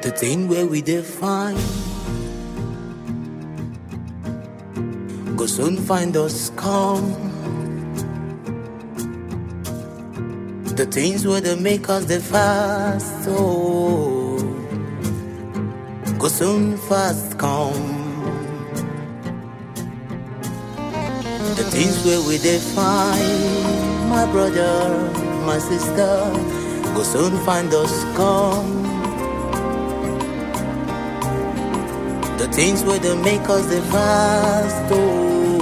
The thing where we define go soon find us come. The things where they make us the fast, oh, go soon fast come. The things where we define, my brother, my sister, go soon find us come. The things where they make us the fast, oh,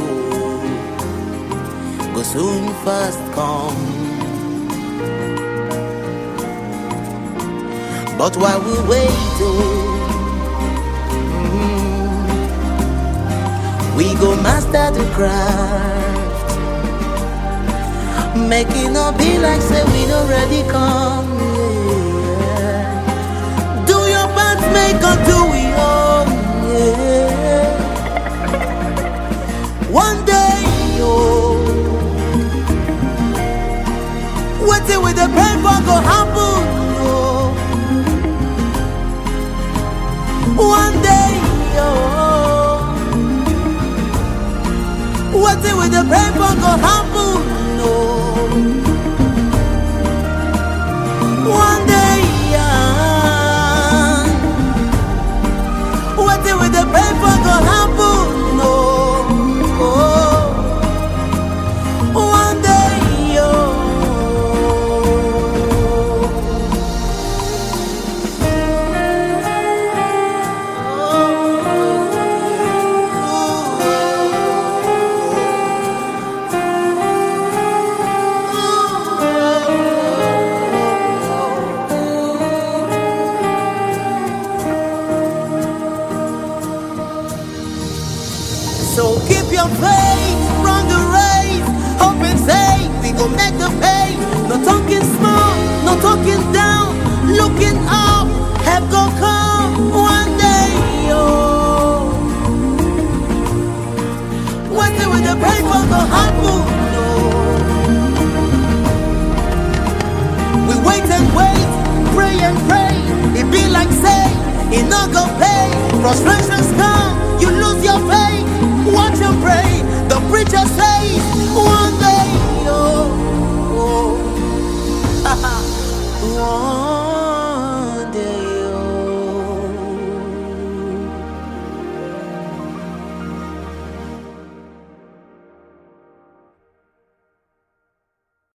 go soon fast come. But while we wait, oh, we go master the craft. Make it not be like say we don't ready come, yeah. Do your part, make unto we all, yeah. One day, oh, waiting with the paper go happen, oh. One day, oh, waiting with the paper go happen, no. One day, waiting with the paper go happen, no. One day, so keep your faith, run the race, hope and say we gon' make the pay. No talking small, no talking down, looking up, help go come one day, oh. Waiting with the paper go happen, no. We wait and wait, pray and pray. It be like say, it not go pay. Frustrations come, you lose your faith. Watch and pray, the preacher says, one day, oh, oh, one